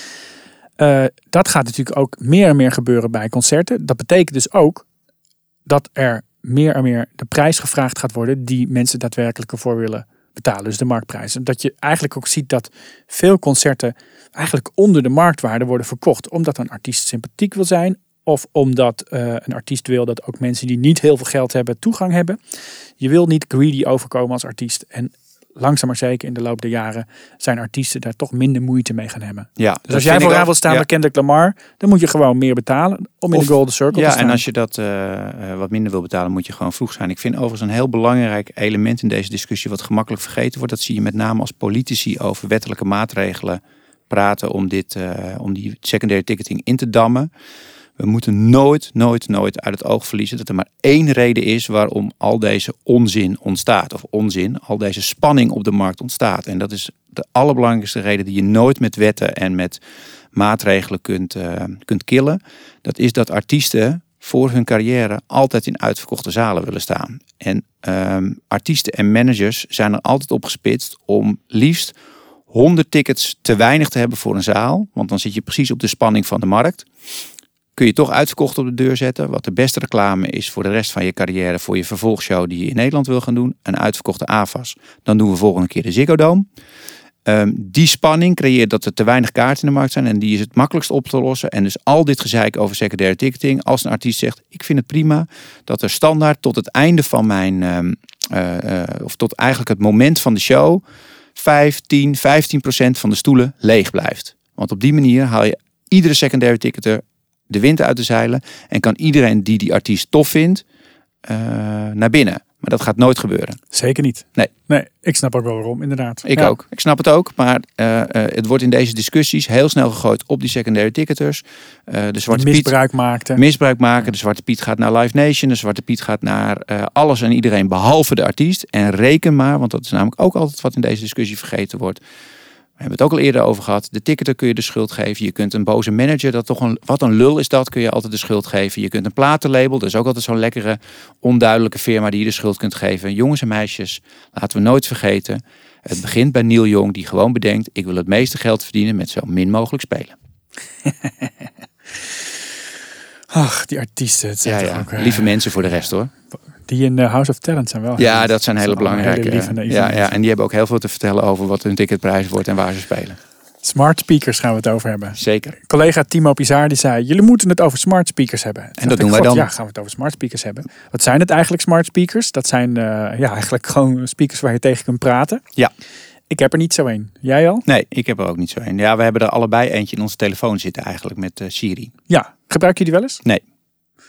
Uh, dat gaat natuurlijk ook meer en meer gebeuren bij concerten. Dat betekent dus ook dat er meer en meer de prijs gevraagd gaat worden die mensen daadwerkelijk ervoor willen betalen. Dus de marktprijs. En dat je eigenlijk ook ziet dat veel concerten eigenlijk onder de marktwaarde worden verkocht. Omdat een artiest sympathiek wil zijn. Of omdat uh, een artiest wil dat ook mensen die niet heel veel geld hebben toegang hebben. Je wil niet greedy overkomen als artiest. En langzaam maar zeker in de loop der jaren zijn artiesten daar toch minder moeite mee gaan hebben. Ja, dus als jij vooraan wil staan ja. bij Kendrick Lamar, dan moet je gewoon meer betalen om in of, de Golden Circle ja, te staan. En als je dat uh, uh, wat minder wil betalen, moet je gewoon vroeg zijn. Ik vind overigens een heel belangrijk element in deze discussie wat gemakkelijk vergeten wordt. Dat zie je met name als politici over wettelijke maatregelen praten om, dit, uh, om die secondary ticketing in te dammen. We moeten nooit, nooit, nooit uit het oog verliezen dat er maar één reden is waarom al deze onzin ontstaat. Of onzin, al deze spanning op de markt ontstaat. En dat is de allerbelangrijkste reden die je nooit met wetten en met maatregelen kunt, uh, kunt killen. Dat is dat artiesten voor hun carrière altijd in uitverkochte zalen willen staan. En um, artiesten en managers zijn er altijd op gespitst om liefst honderd tickets te weinig te hebben voor een zaal. Want dan zit je precies op de spanning van de markt. Kun je toch uitverkocht op de deur zetten. Wat de beste reclame is voor de rest van je carrière. Voor je vervolgshow die je in Nederland wil gaan doen. Een uitverkochte A F A S. Dan doen we volgende keer de Ziggo Dome. Um, die spanning creëert dat er te weinig kaarten in de markt zijn. En die is het makkelijkst op te lossen. En dus al dit gezeik over secondary ticketing. Als een artiest zegt, ik vind het prima dat er standaard tot het einde van mijn... Um, uh, uh, of tot eigenlijk het moment van de show... vijf, tien, vijftien procent van de stoelen leeg blijft. Want op die manier haal je iedere secondary ticketer de wind uit de zeilen. En kan iedereen die die artiest tof vindt, uh, naar binnen. Maar dat gaat nooit gebeuren. Zeker niet. Nee. Nee, ik snap ook wel waarom, inderdaad. Ik ja. ook. Ik snap het ook. Maar uh, uh, het wordt in deze discussies heel snel gegooid op die secondary ticketers. Uh, de Zwarte die misbruik Piet, maakte. Misbruik maken. De Zwarte Piet gaat naar Live Nation. De Zwarte Piet gaat naar uh, alles en iedereen behalve de artiest. En reken maar, want dat is namelijk ook altijd wat in deze discussie vergeten wordt. We hebben het ook al eerder over gehad. De ticketer kun je de schuld geven. Je kunt een boze manager, dat toch een, wat een lul is dat, kun je altijd de schuld geven. Je kunt een platenlabel, dat is ook altijd zo'n lekkere, onduidelijke firma die je de schuld kunt geven. Jongens en meisjes, laten we nooit vergeten. Het begint bij Neil Young, die gewoon bedenkt, ik wil het meeste geld verdienen met zo min mogelijk spelen. Ach, die artiesten. Het zijn ja, toch ja. ook, uh, lieve mensen voor de rest hoor. Die in uh, House of Talent zijn wel. Ja, dat zijn hele belangrijke. Hele lieve, lieve ja, ja, en die hebben ook heel veel te vertellen over wat hun ticketprijs wordt en waar ze spelen. Smart speakers gaan we het over hebben. Zeker. Collega Timo Pizar die zei, jullie moeten het over smart speakers hebben. En dat doen wij God, dan. Ja, gaan we het over smart speakers hebben. Wat zijn het eigenlijk, smart speakers? Dat zijn uh, ja, eigenlijk gewoon speakers waar je tegen kunt praten. Ja. Ik heb er niet zo een. Jij al? Nee, ik heb er ook niet zo een. Ja, we hebben er allebei eentje in onze telefoon zitten eigenlijk met uh, Siri. Ja. Gebruik je die wel eens? Nee.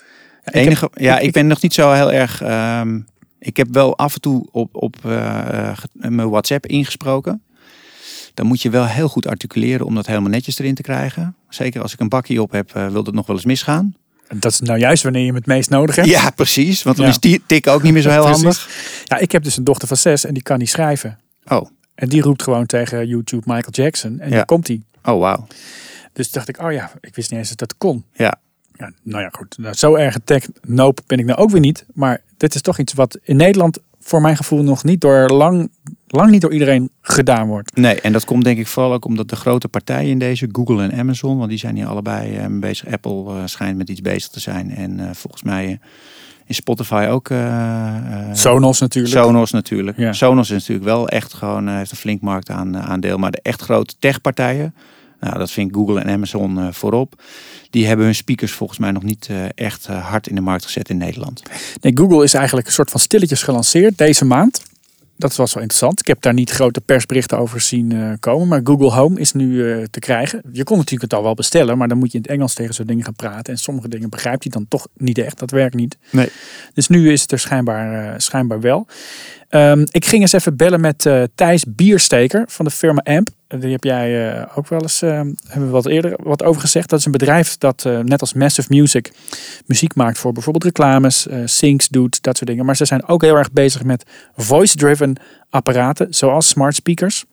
Ja, Enige, ik heb, ja, ik, ik ben nog niet zo heel erg... Um, ik heb wel af en toe op, op uh, mijn WhatsApp ingesproken. Dan moet je wel heel goed articuleren om dat helemaal netjes erin te krijgen. Zeker als ik een bakkie op heb, uh, wil dat nog wel eens misgaan. Dat is nou juist wanneer je hem het meest nodig hebt. Ja, precies. Want dan Ja. is die tik ook niet meer zo heel handig. Ja, ik heb dus een dochter van zes en die kan niet schrijven. Oh, En die roept gewoon tegen YouTube Michael Jackson. En Ja. daar komt hij. oh wauw. Dus dacht ik, oh ja, ik wist niet eens dat dat kon. Ja. Ja, nou ja, goed. Nou, zo erg een tech-nope ben ik nou ook weer niet. Maar dit is toch iets wat in Nederland voor mijn gevoel nog niet door lang, lang niet door iedereen gedaan wordt. Nee, en dat komt denk ik vooral ook omdat de grote partijen in deze, Google en Amazon, want die zijn hier allebei uh, bezig. Apple uh, schijnt met iets bezig te zijn. En uh, volgens mij uh, in Spotify ook. Uh, uh, Sonos natuurlijk. Sonos natuurlijk. Ja. Sonos is natuurlijk wel echt gewoon, uh, heeft een flink marktaandeel. Maar de echt grote techpartijen, nou dat vind ik Google en Amazon uh, voorop. Die hebben hun speakers volgens mij nog niet uh, echt uh, hard in de markt gezet in Nederland. Nee, Google is eigenlijk een soort van stilletjes gelanceerd deze maand. Dat was wel interessant. Ik heb daar niet grote persberichten over zien uh, komen. Maar Google Home is nu uh, te krijgen. Je kon natuurlijk het al wel bestellen. Maar dan moet je in het Engels tegen zo'n dingen gaan praten. En sommige dingen begrijpt hij dan toch niet echt. Dat werkt niet. Nee. Dus nu is het er schijnbaar, uh, schijnbaar wel. Um, ik ging eens even bellen met uh, Thijs Biersteker van de firma Amp. Die heb jij uh, ook wel eens, uh, hebben we wat eerder wat over gezegd. Dat is een bedrijf dat uh, net als Massive Music muziek maakt voor bijvoorbeeld reclames, uh, syncs doet, dat soort dingen. Maar ze zijn ook heel erg bezig met voice-driven apparaten, zoals smart speakers.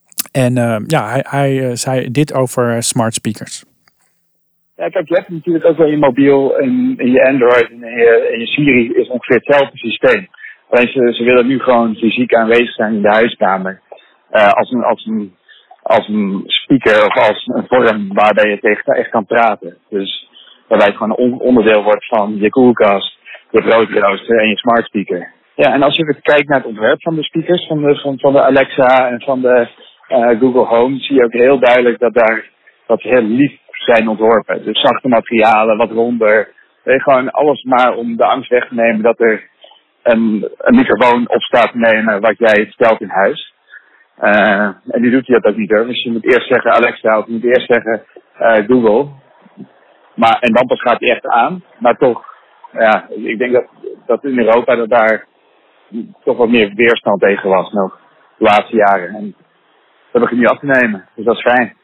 En uh, ja, hij, hij uh, zei dit over smart speakers. Ja, kijk, je hebt natuurlijk ook wel je mobiel en in je Android en in je, in je Siri is ongeveer hetzelfde systeem. Alleen ze, ze willen nu gewoon fysiek aanwezig zijn in de huiskamer. Uh, als, een, als, een, als een speaker of als een vorm waarbij je tegen echt kan praten. Dus waarbij het gewoon een onderdeel wordt van je koelkast, je broodrooster en je smart speaker. Ja, en als je even kijkt naar het ontwerp van de speakers, van de, van, van de Alexa en van de uh, Google Home, zie je ook heel duidelijk dat daar dat ze heel lief zijn ontworpen. Dus zachte materialen, wat ronder. Eh, gewoon alles maar om de angst weg te nemen dat er een, een microfoon op staat te nemen wat jij stelt in huis. Uh, en nu doet hij dat ook niet hoor. Dus je moet eerst zeggen Alexa of je moet eerst zeggen uh, Google. Maar, en dan pas gaat hij echt aan. Maar toch, ja, ik denk dat, dat in Europa dat daar toch wat meer weerstand tegen was nog de laatste jaren. En dat begint nu af te nemen. Dus dat is fijn.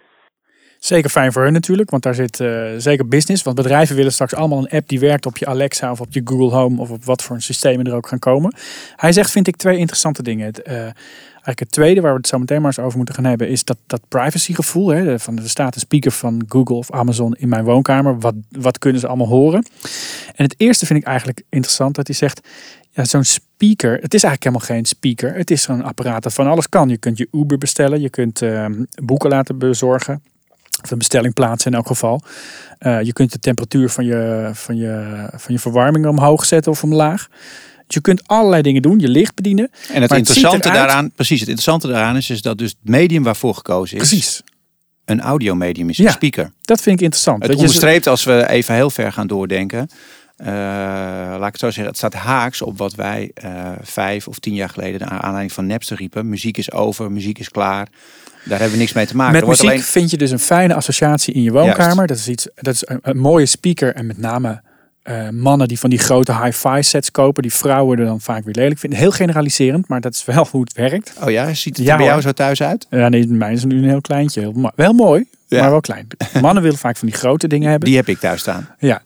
Zeker fijn voor hun natuurlijk, want daar zit uh, zeker business. Want bedrijven willen straks allemaal een app die werkt op je Alexa of op je Google Home of op wat voor systemen er ook gaan komen. Hij zegt, vind ik, twee interessante dingen. Het, uh, eigenlijk het tweede, waar we het zo meteen maar eens over moeten gaan hebben, is dat, dat privacygevoel. Hè, van er staat een speaker van Google of Amazon in mijn woonkamer. Wat, wat kunnen ze allemaal horen? En het eerste vind ik eigenlijk interessant, dat hij zegt, ja, zo'n speaker, het is eigenlijk helemaal geen speaker. Het is zo'n apparaat dat van alles kan. Je kunt je Uber bestellen, je kunt uh, boeken laten bezorgen. Of een bestelling plaatsen in elk geval. Uh, je kunt de temperatuur van je, van, je, van je verwarming omhoog zetten of omlaag. Dus je kunt allerlei dingen doen. Je licht bedienen. En het maar interessante het ziet eruit, daaraan, precies, het interessante daaraan is, is dat dus het medium waarvoor gekozen is, precies, een audiomedium is, Ja. een speaker. dat vind ik interessant. Het Dat je ze- onderstreept, als we even heel ver gaan doordenken, uh, laat ik het zo zeggen, het staat haaks op wat wij uh, vijf of tien jaar geleden naar aanleiding van Napster riepen. Muziek is over, muziek is klaar. Daar hebben we niks mee te maken. Met Er wordt muziek alleen... vind je dus een fijne associatie in je woonkamer. Juist. Dat is, iets, dat is een, een mooie speaker. En met name uh, mannen die van die grote hi-fi sets kopen. Die vrouwen er dan vaak weer lelijk vinden. Heel generaliserend, maar dat is wel hoe het werkt. Oh ja, ziet het Ja, er bij jou hoor. zo thuis uit? Ja, nee, bij mij is het nu een heel kleintje. Heel, mo- wel mooi, Ja. maar wel klein. Mannen willen vaak van die grote dingen hebben. Die heb ik thuis staan. Ja.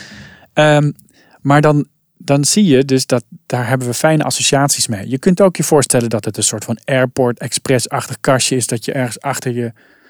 Um, maar dan, dan zie je dus dat daar hebben we fijne associaties mee. Je kunt ook je voorstellen dat het een soort van Airport Express-achtig kastje is. Dat je ergens achter je,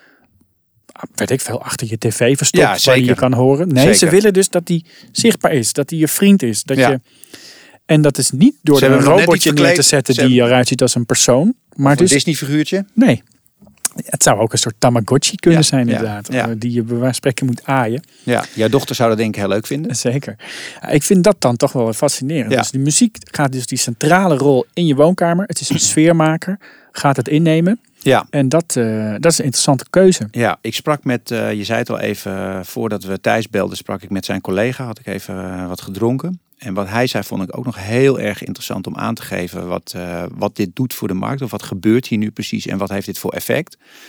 weet ik veel, achter je tv verstopt. Ja, waar zeker. je je kan horen. Nee, Zeker. ze willen dus dat die zichtbaar is. Dat die je vriend is. Dat Ja. je, en dat is niet door Ze er een hebben hem nog net robotje iets neer te verkleed. zetten Ze die eruit ziet als een persoon. Maar Een dus, Disney figuurtje. nee. Het zou ook een soort Tamagotchi kunnen Ja, zijn ja, inderdaad. ja. eh, Die je bij wijze van spreken moet aaien. Ja, jouw dochter zou dat denk ik heel leuk vinden. Zeker. Ja, ik vind dat dan toch wel fascinerend. Ja. Dus die muziek gaat dus die centrale rol in je woonkamer. Het is een sfeermaker. Gaat het innemen. Ja. En dat, uh, dat is een interessante keuze. Ja, ik sprak met, uh, je zei het al even, uh, voordat we Thijs belden, sprak ik met zijn collega. Had ik even uh, wat gedronken. En wat hij zei vond ik ook nog heel erg interessant om aan te geven wat, uh, wat dit doet voor de markt. Of wat gebeurt hier nu precies en wat heeft dit voor effect.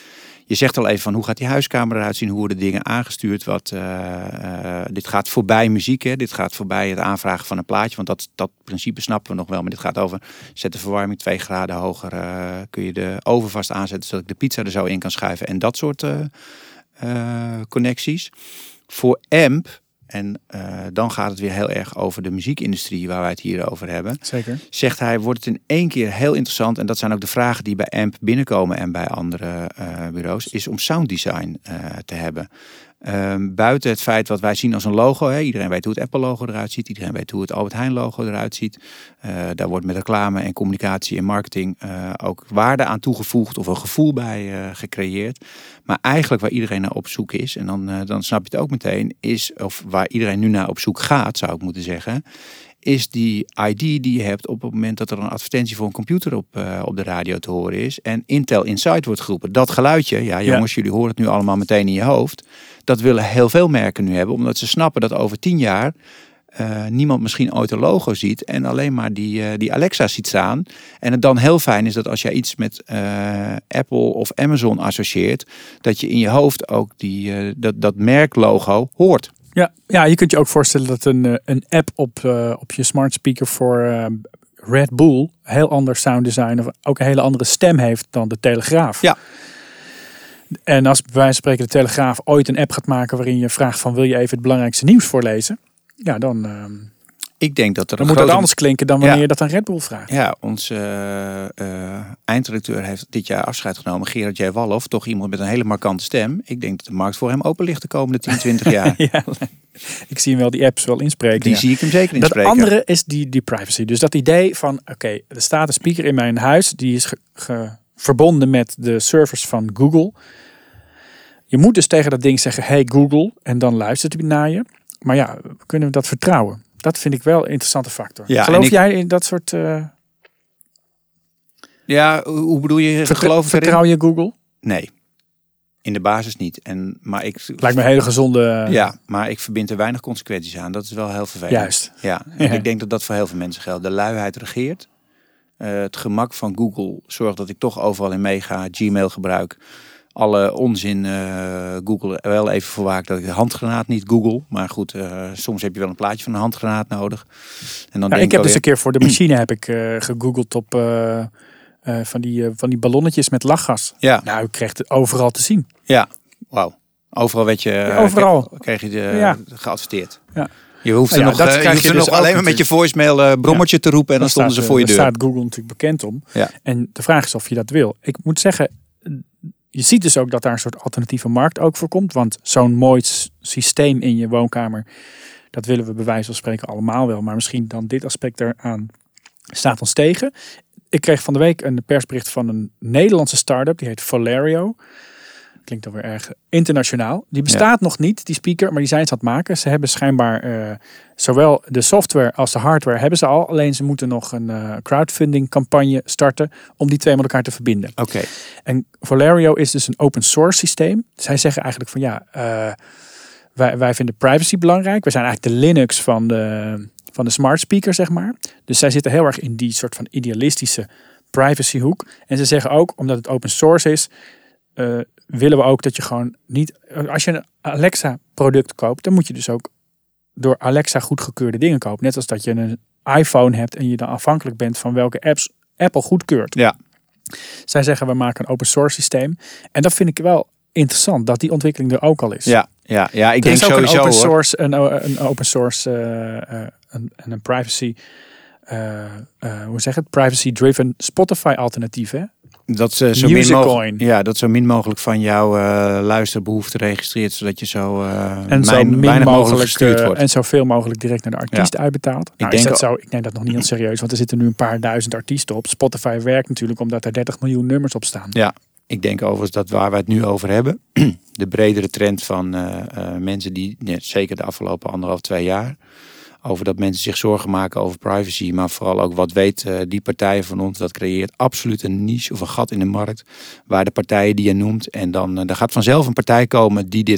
Je zegt al even van hoe gaat die huiskamer eruit zien? Hoe worden dingen aangestuurd? Wat, uh, uh, dit gaat voorbij muziek. Hè? Dit gaat voorbij het aanvragen van een plaatje. Want dat, dat principe snappen we nog wel. Maar dit gaat over zet de verwarming twee graden hoger. Uh, kun je de oven vast aanzetten zodat ik de pizza er zo in kan schuiven. En dat soort uh, uh, connecties. Voor AMP... En uh, dan gaat het weer heel erg over de muziekindustrie waar wij het hier over hebben. Zeker. Zegt hij, wordt het in één keer heel interessant. En dat zijn ook de vragen die bij AMP binnenkomen en bij andere uh, bureaus. Is om sounddesign uh, te hebben. Um, buiten het feit wat wij zien als een logo. Hè, iedereen weet hoe het Apple logo eruit ziet. Iedereen weet hoe het Albert Heijn logo eruit ziet. Uh, daar wordt met reclame en communicatie en marketing uh, ook waarde aan toegevoegd. Of een gevoel bij uh, gecreëerd. Maar eigenlijk waar iedereen naar op zoek is. En dan, uh, dan snap je het ook meteen. Is, of waar iedereen nu naar op zoek gaat, zou ik moeten zeggen. Is die I D die je hebt op het moment dat er een advertentie voor een computer op, uh, op de radio te horen is. En Intel Inside wordt geroepen. Dat geluidje, ja jongens, ja. jullie horen het nu allemaal meteen in je hoofd. Dat willen heel veel merken nu hebben. Omdat ze snappen dat over tien jaar uh, niemand misschien ooit een logo ziet. En alleen maar die, uh, die Alexa ziet staan. En het dan heel fijn is dat als jij iets met uh, Apple of Amazon associeert. Dat je in je hoofd ook die, uh, dat, dat merklogo hoort. Ja, ja, je kunt je ook voorstellen dat een, een app op, uh, op je smart speaker voor uh, Red Bull heel ander sound design of ook een hele andere stem heeft dan de Telegraaf. Ja. En als bij wijze van spreken de Telegraaf ooit een app gaat maken waarin je vraagt van wil je even het belangrijkste nieuws voorlezen? Ja, dan, uh, ik denk dat er dan een moet grote... dat anders klinken dan wanneer ja. je dat aan Red Bull vraagt. Ja, onze uh, uh, eindredacteur heeft dit jaar afscheid genomen. Gerard J. Walhoff, toch iemand met een hele markante stem. Ik denk dat de markt voor hem open ligt de komende tien, twintig jaar. Ja, ik zie hem wel die apps wel inspreken. Die ja. zie ik hem zeker inspreken. Dat andere is die, die privacy. Dus dat idee van oké, okay, er staat een speaker in mijn huis. Die is ge, ge, verbonden met de servers van Google. Je moet dus tegen dat ding zeggen hey Google. En dan luistert hij naar je. Maar ja, kunnen we dat vertrouwen? Dat vind ik wel een interessante factor. Ja, Geloof ik, jij in dat soort... Uh, ja, hoe bedoel je? Vertrouw, geloof vertrouw je Google? Nee, in de basis niet. En, maar ik, Lijkt me een hele gezonde... Ja, maar ik verbind er weinig consequenties aan. Dat is wel heel vervelend. Juist. Ja, en ja. Ik denk dat dat voor heel veel mensen geldt. De luiheid regeert. Uh, het gemak van Google zorgt dat ik toch overal in meega. Gmail gebruik. Alle onzin uh, Google wel even voorwaakt dat ik de handgranaat niet Google. Maar goed, uh, soms heb je wel een plaatje van een handgranaat nodig. En dan ja, denk ik heb dus weer... een keer voor de machine heb ik uh, gegoogeld op uh, uh, van, die, uh, van die ballonnetjes met lachgas. Ja. Nou, ik kreeg het overal te zien. Ja, wauw. Overal werd je, ja, overal. kreeg, kreeg je de, ja. geadverteerd. Ja. Je hoeft er nou nog, ja, dat uh, je hoeft je er dus nog alleen maar met je voicemail uh, brommertje ja. te roepen en dan, dan stonden staat, ze voor je deur. Daar staat Google natuurlijk bekend om. Ja. En de vraag is of je dat wil. Ik moet zeggen, je ziet dus ook dat daar een soort alternatieve markt ook voor komt. Want zo'n mooi systeem in je woonkamer, dat willen we bij wijze van spreken allemaal wel. Maar misschien dan dit aspect eraan staat ons tegen. Ik kreeg van de week een persbericht van een Nederlandse start-up. Die heet Valerio. Klinkt dan weer erg internationaal. Die bestaat ja. nog niet, die speaker, maar die zijn ze aan het maken. Ze hebben schijnbaar uh, zowel de software als de hardware hebben ze al. Alleen ze moeten nog een uh, crowdfunding campagne starten om die twee met elkaar te verbinden. Oké. Okay. En Valerio is dus een open source systeem. Zij zeggen eigenlijk van ja, uh, wij, wij vinden privacy belangrijk. We zijn eigenlijk de Linux van de, van de smart speaker, zeg maar. Dus zij zitten heel erg in die soort van idealistische privacyhoek. En ze zeggen ook, omdat het open source is, Uh, willen we ook dat je gewoon niet... Als je een Alexa product koopt, dan moet je dus ook door Alexa goedgekeurde dingen kopen. Net als dat je een iPhone hebt en je dan afhankelijk bent van welke apps Apple goedkeurt. Ja. Zij zeggen we maken een open source systeem. En dat vind ik wel interessant, dat die ontwikkeling er ook al is. Ja, ja, ja ik er denk is ook sowieso een open hoor. source, een, een open source uh, uh, een, een privacy... Uh, uh, hoe zeg het? Privacy-driven Spotify-alternatief, hè? Dat ze zo min mogelijk, ja, dat zo min mogelijk van jouw uh, luisterbehoefte registreert, zodat je zo uh, en zo mijn, min mogelijk, mogelijk gestuurd wordt. Uh, en zoveel mogelijk direct naar de artiest ja. uitbetaalt. Nou, ik, is denk dat zo, ik neem dat nog niet heel serieus, want er zitten nu een paar duizend artiesten op. Spotify werkt natuurlijk omdat er dertig miljoen nummers op staan. Ja, ik denk overigens dat waar we het nu over hebben, de bredere trend van uh, uh, mensen die, ja, zeker de afgelopen anderhalf, twee jaar, over dat mensen zich zorgen maken over privacy, maar vooral ook wat weet uh, die partijen van ons. Dat creëert absoluut een niche of een gat in de markt, waar de partijen die je noemt. En dan uh, er gaat vanzelf een partij komen die dit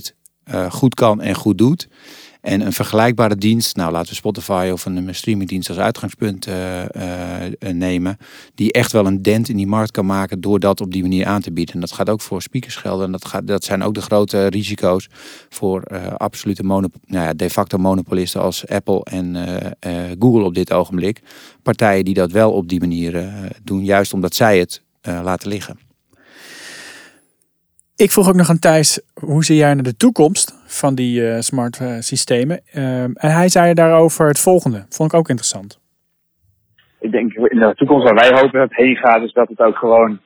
uh, goed kan en goed doet. En een vergelijkbare dienst, nou laten we Spotify of een streamingdienst als uitgangspunt uh, uh, nemen. Die echt wel een dent in die markt kan maken door dat op die manier aan te bieden. En dat gaat ook voor speakers gelden. En dat, gaat, dat zijn ook de grote risico's voor uh, absolute monop- nou ja, de facto monopolisten als Apple en uh, uh, Google op dit ogenblik. Partijen die dat wel op die manier uh, doen, juist omdat zij het uh, laten liggen. Ik vroeg ook nog aan Thijs, hoe zie jij naar de toekomst van die uh, smart uh, systemen? Uh, en hij zei daarover het volgende. Vond ik ook interessant. Ik denk in de toekomst waar wij hopen dat het heen gaat, is dat het ook gewoon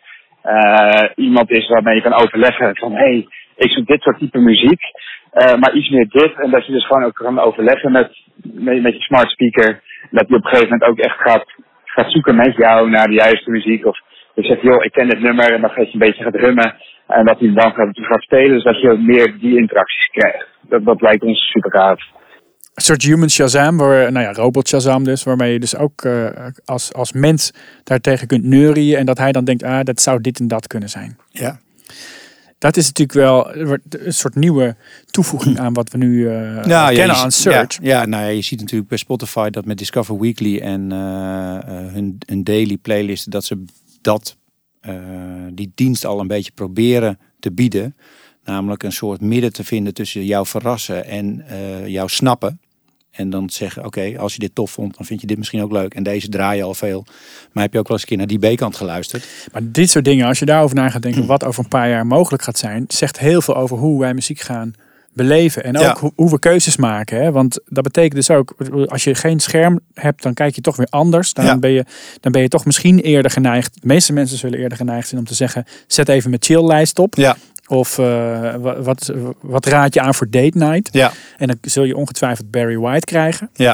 uh, iemand is waarmee je kan overleggen van hé, hey, ik zoek dit soort type muziek, uh, maar iets meer dit. En dat je dus gewoon ook kan overleggen met, met, met je smart speaker. En dat je op een gegeven moment ook echt gaat, gaat zoeken met jou naar de juiste muziek. Of je zegt, joh, ik ken dit nummer en dan ga je een beetje gaat rummen. En dat hij dan gaat, gaat spelen, dus dat je meer die interacties krijgt. Dat, dat lijkt ons super gaaf. Een soort human Shazam, waar, nou ja, robot Shazam dus, waarmee je dus ook uh, als, als mens daartegen kunt neurien. En dat hij dan denkt, ah, dat zou dit en dat kunnen zijn. Ja. Dat is natuurlijk wel een soort nieuwe toevoeging aan wat we nu uh, nou, kennen ja, aan search. Ja, ja, nou ja, je ziet natuurlijk bij Spotify dat met Discover Weekly en uh, uh, hun, hun daily playlisten, dat ze dat... Uh, die dienst al een beetje proberen te bieden. Namelijk een soort midden te vinden tussen jou verrassen en uh, jou snappen. En dan zeggen, oké, okay, als je dit tof vond, dan vind je dit misschien ook leuk. En deze draai je al veel. Maar heb je ook wel eens een keer naar die B-kant geluisterd? Maar dit soort dingen, als je daarover na gaat denken, wat over een paar jaar mogelijk gaat zijn, zegt heel veel over hoe wij muziek gaan beleven. En ook ja. hoe, hoe we keuzes maken. Hè? Want dat betekent dus ook, als je geen scherm hebt, dan kijk je toch weer anders. Dan, ja. ben, je, dan ben je toch misschien eerder geneigd. De meeste mensen zullen eerder geneigd zijn om te zeggen, zet even mijn chilllijst op. Ja. Of uh, wat, wat raad je aan voor date night? Ja. En dan zul je ongetwijfeld Barry White krijgen. Ja.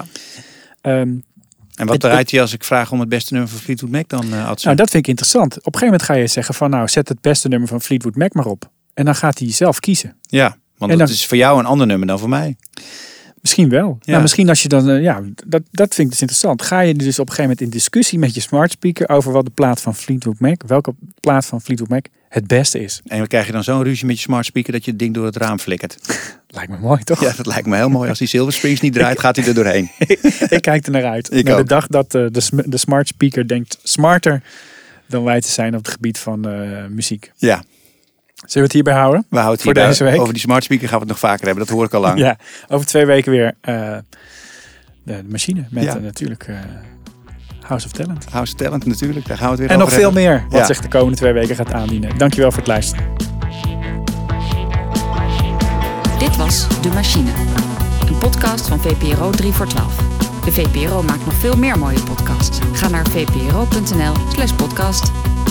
Um, en wat draait je als ik vraag om het beste nummer van Fleetwood Mac dan, uh, Nou, dat vind ik interessant. Op een gegeven moment ga je zeggen van, nou, zet het beste nummer van Fleetwood Mac maar op. En dan gaat hij zelf kiezen. Ja. Want en dat dan, is voor jou een ander nummer dan voor mij. Misschien wel. Ja. Nou, misschien als je dan, uh, ja, dat, dat vind ik dus interessant. Ga je dus op een gegeven moment in discussie met je smart speaker over wat de plaat van Fleetwood Mac, welke plaat van Fleetwood Mac het beste is. En dan krijg je dan zo'n ruzie met je smart speaker dat je het ding door het raam flikkert. Lijkt me mooi, toch? Ja, dat lijkt me heel mooi. Als die Silver Springs niet draait, gaat hij er doorheen. Ik kijk er naar uit. Ik naar ook. de dag dat uh, de, de smart speaker denkt smarter dan wij te zijn op het gebied van uh, muziek. Ja. Zullen we het hierbij houden? We houden het voor hierbij. deze week. Over die smart speaker gaan we het nog vaker hebben. Dat hoor ik al lang. Ja, over twee weken weer uh, de machine met Ja. uh, natuurlijk uh, House of Talent. House of Talent natuurlijk. Daar gaan we het weer En nog over veel hebben. meer wat Ja. zich de komende twee weken gaat aandienen. Dankjewel voor het luisteren. Dit was De Machine. Een podcast van V P R O drie voor twaalf. De V P R O maakt nog veel meer mooie podcasts. Ga naar v p r o punt n l slash podcast.